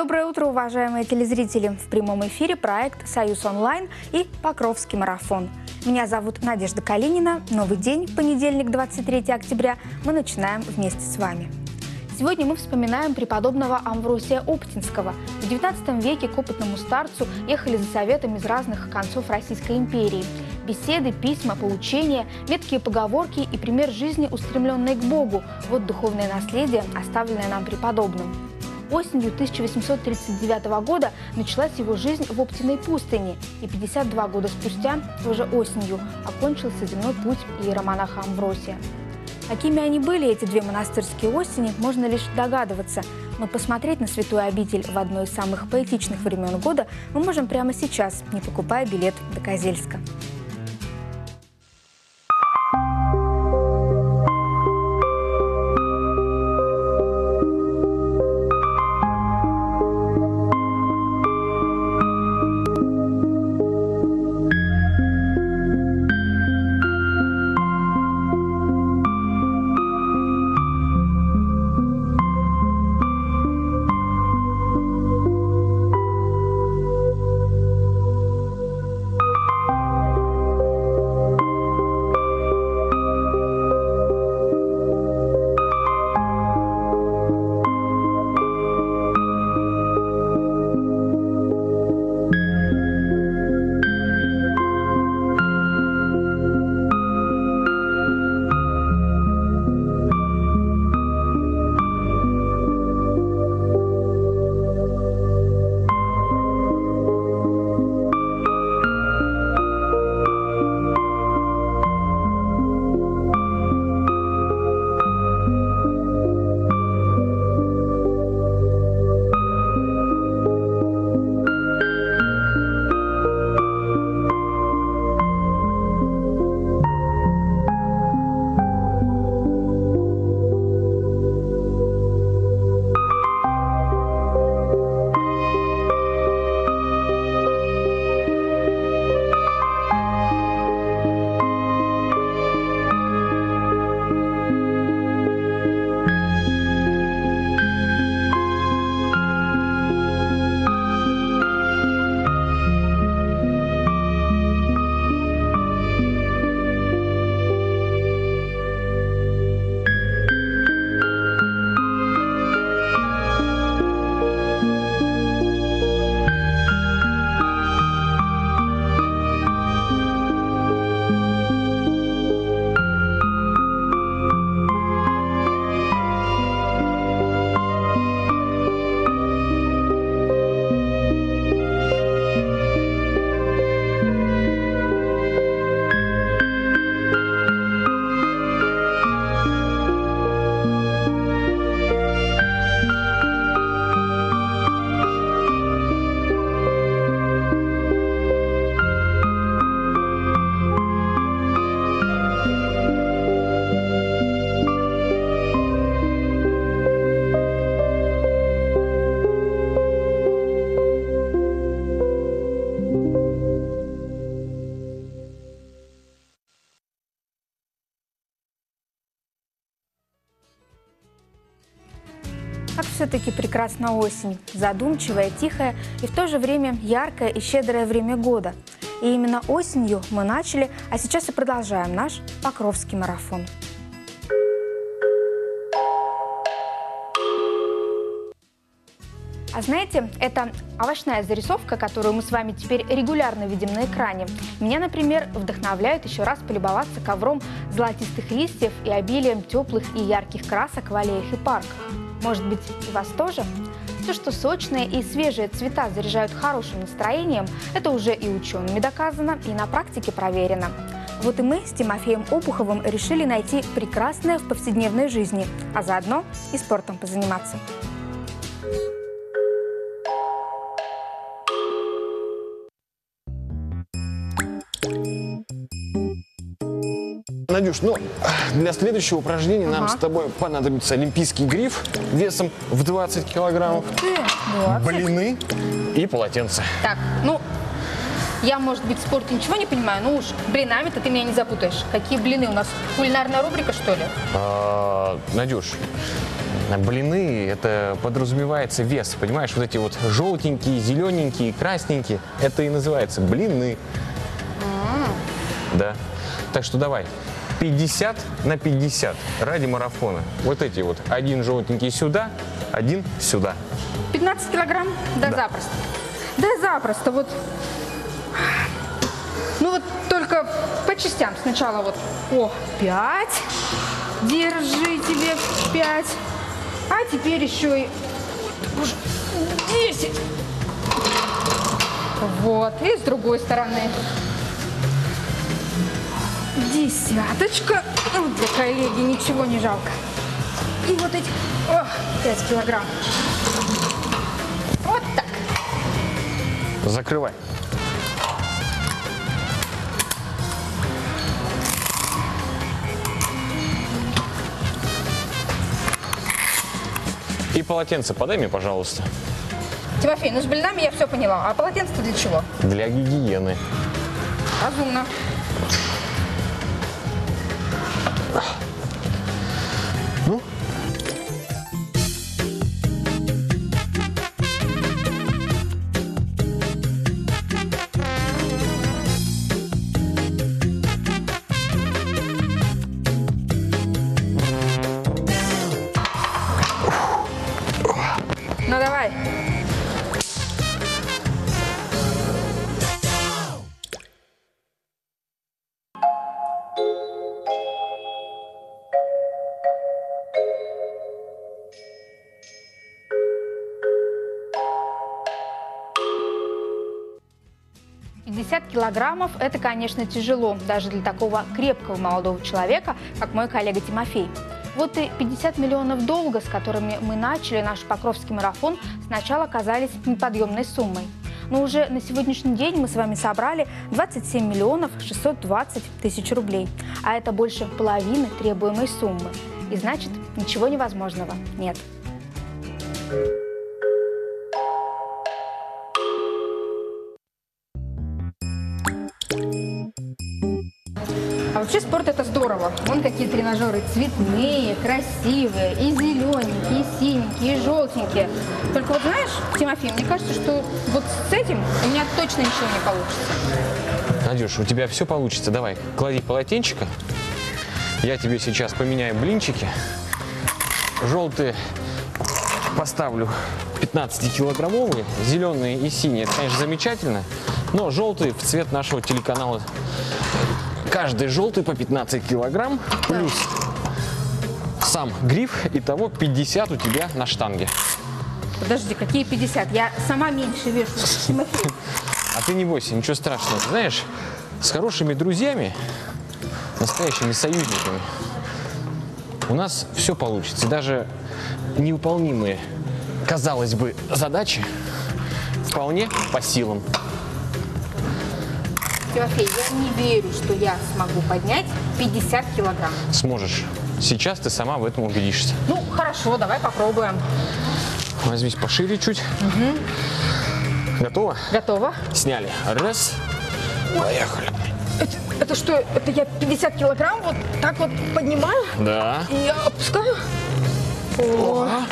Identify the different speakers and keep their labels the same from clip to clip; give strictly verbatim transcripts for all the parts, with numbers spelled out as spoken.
Speaker 1: Доброе утро, уважаемые телезрители! В прямом эфире проект «Союз онлайн» и «Покровский марафон». Меня зовут Надежда Калинина. Новый день, понедельник, двадцать третьего октября, мы начинаем вместе с вами. Сегодня мы вспоминаем преподобного Амвросия Оптинского. В девятнадцатом веке к опытному старцу ехали за советом из разных концов Российской империи. Беседы, письма, поучения, меткие поговорки и пример жизни, устремленной к Богу – вот духовное наследие, оставленное нам преподобным. Осенью тысяча восемьсот тридцать девятого года началась его жизнь в Оптиной пустыне, и пятьдесят два года спустя, тоже осенью, окончился земной путь иеромонаха Амвросия. Какими они были, эти две монастырские осени, можно лишь догадываться, но посмотреть на святую обитель в одно из самых поэтичных времен года мы можем прямо сейчас, не покупая билет до Козельска. Как все-таки прекрасна осень, задумчивая, тихая и в то же время яркое и щедрое время года. И именно осенью мы начали, а сейчас и продолжаем наш Покровский марафон. А знаете, это овощная зарисовка, которую мы с вами теперь регулярно видим на экране, меня, например, вдохновляет еще раз полюбоваться ковром золотистых листьев и обилием теплых и ярких красок в аллеях и парках. Может быть, и вас тоже? То, что сочные и свежие цвета заряжают хорошим настроением, это уже и учеными доказано, и на практике проверено. Вот и мы с Тимофеем Обуховым решили найти прекрасное в повседневной жизни, а заодно и спортом позаниматься.
Speaker 2: Надюш, ну, для следующего упражнения ага. нам с тобой понадобится олимпийский гриф весом в двадцать килограммов,
Speaker 1: двадцать.
Speaker 2: Блины и полотенце.
Speaker 1: Так, ну, я, может быть, в спорте ничего не понимаю, ну уж блинами-то ты меня не запутаешь. Какие блины? У нас кулинарная рубрика, что ли?
Speaker 2: А, Надюш, Блины, это подразумевается вес, понимаешь? Вот эти вот желтенькие, зелененькие, красненькие, это и называется блины. Да. Так что давай, пятьдесят на пятьдесят ради марафона. Вот эти вот, один желтенький сюда, один сюда.
Speaker 1: пятнадцать килограмм? Да,
Speaker 2: Да.
Speaker 1: запросто. Да, запросто. Вот. Ну вот только по частям. Сначала вот, о, пять. Держи тебе пять. А теперь еще и уже десять. Вот. И с другой стороны. Десяточка. Ну, для коллеги ничего не жалко. И вот эти, о, пять килограмм. Вот так.
Speaker 2: Закрывай. И полотенце подай мне, пожалуйста.
Speaker 1: Тимофей, ну с блинами я все поняла. А полотенце для чего?
Speaker 2: Для гигиены.
Speaker 1: Разумно.
Speaker 2: Ну?
Speaker 1: Ну давай. пятьдесят килограммов – это, конечно, тяжело, даже для такого крепкого молодого человека, как мой коллега Тимофей. Вот и пятьдесят миллионов долга, с которыми мы начали наш Покровский марафон, сначала казались неподъемной суммой. Но уже на сегодняшний день мы с вами собрали двадцать семь миллионов шестьсот двадцать тысяч рублей. А это больше половины требуемой суммы. И значит, ничего невозможного нет. А вообще спорт – это здорово. Вон какие тренажеры цветные, красивые, и зелененькие, и синенькие, и желтенькие. Только вот знаешь, Тимофей, мне кажется, что вот с этим у меня точно ничего не получится.
Speaker 2: Надюш, у тебя все получится. Давай, клади полотенчика. Я тебе сейчас поменяю блинчики. Желтые поставлю пятнадцатикилограммовые, зеленые и синие. Это, конечно, замечательно. Но желтые в цвет нашего телеканала. Каждый желтый по пятнадцать килограмм, плюс сам гриф, итого пятьдесят у тебя на штанге.
Speaker 1: Подожди, какие пятьдесят? Я сама меньше вешу, Тимофей.
Speaker 2: А ты не бойся, ничего страшного. Ты знаешь, с хорошими друзьями, настоящими союзниками, у нас все получится. И даже невыполнимые, казалось бы, задачи вполне по силам.
Speaker 1: Тимофей, я не верю, что я смогу поднять пятьдесят килограмм.
Speaker 2: Сможешь. Сейчас ты сама в этом убедишься.
Speaker 1: Ну, хорошо, давай попробуем.
Speaker 2: Возьмись пошире чуть. Угу. Готово?
Speaker 1: Готово.
Speaker 2: Сняли. Раз. Поехали.
Speaker 1: Это, это что, это я пятьдесят килограмм вот так вот поднимаю?
Speaker 2: Да.
Speaker 1: И я опускаю? О. О.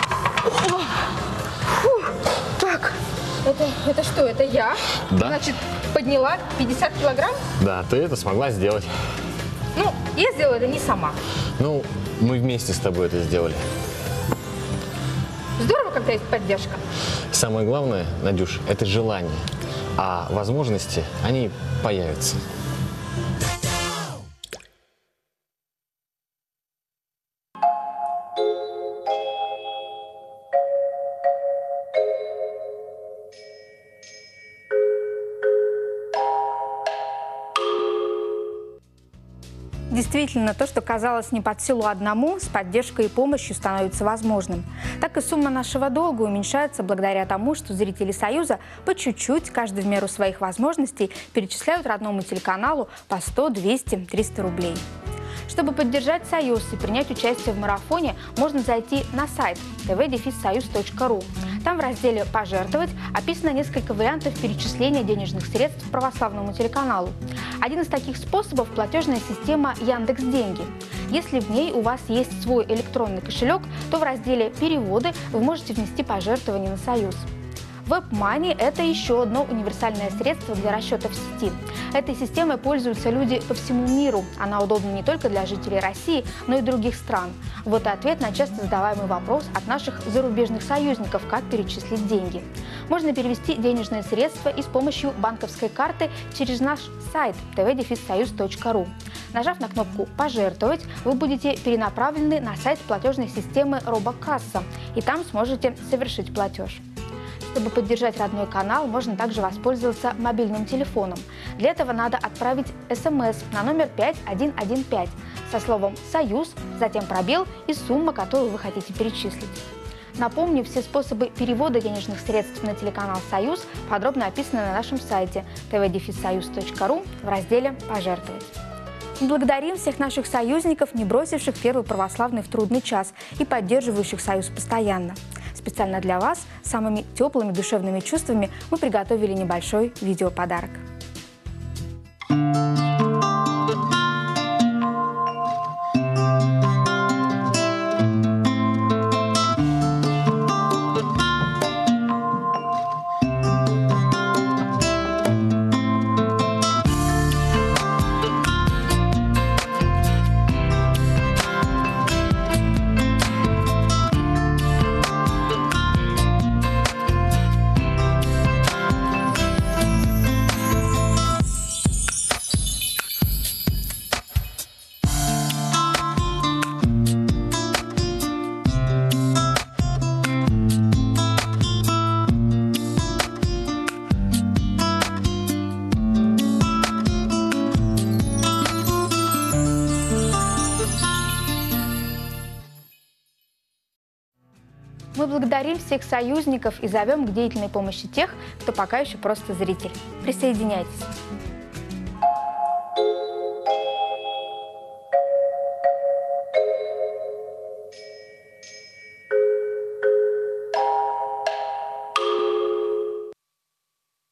Speaker 1: Фу. Так, это, это что, это я?
Speaker 2: Да.
Speaker 1: Значит, подняла пятьдесят килограмм?
Speaker 2: Да, ты это смогла сделать.
Speaker 1: Ну, я сделала это не сама.
Speaker 2: Ну, мы вместе с тобой это сделали.
Speaker 1: Здорово, когда есть поддержка.
Speaker 2: Самое главное, Надюш, это желание. А возможности, они появятся.
Speaker 1: Действительно, то, что казалось не под силу одному, с поддержкой и помощью становится возможным. Так и сумма нашего долга уменьшается благодаря тому, что зрители Союза по чуть-чуть, каждый в меру своих возможностей, перечисляют родному телеканалу по сто, двести, триста рублей. Чтобы поддержать Союз и принять участие в марафоне, можно зайти на сайт тэ вэ дефис союз точка ру. Там в разделе «Пожертвовать» описано несколько вариантов перечисления денежных средств православному телеканалу. Один из таких способов – платежная система Яндекс.Деньги. Если в ней у вас есть свой электронный кошелек, то в разделе «Переводы» вы можете внести пожертвования на Союз. WebMoney – это еще одно универсальное средство для расчета в сети. Этой системой пользуются люди по всему миру. Она удобна не только для жителей России, но и других стран. Вот и ответ на часто задаваемый вопрос от наших зарубежных союзников, как перечислить деньги. Можно перевести денежные средства и с помощью банковской карты через наш сайт тэ вэ дефис союз точка ру. Нажав на кнопку «Пожертвовать», вы будете перенаправлены на сайт платежной системы Робокасса, и там сможете совершить платеж. Чтобы поддержать родной канал, можно также воспользоваться мобильным телефоном. Для этого надо отправить эс эм эс на номер пять один один пять со словом «Союз», затем пробел и сумма, которую вы хотите перечислить. Напомню, все способы перевода денежных средств на телеканал «Союз» подробно описаны на нашем сайте тэ вэ дефис союз точка ру в разделе «Пожертвовать». Мы благодарим всех наших союзников, не бросивших Первый православный в трудный час и поддерживающих Союз постоянно. Специально для вас, самыми теплыми душевными чувствами, мы приготовили небольшой видеоподарок. Мы благодарим всех союзников и зовем к деятельной помощи тех, кто пока еще просто зритель. Присоединяйтесь!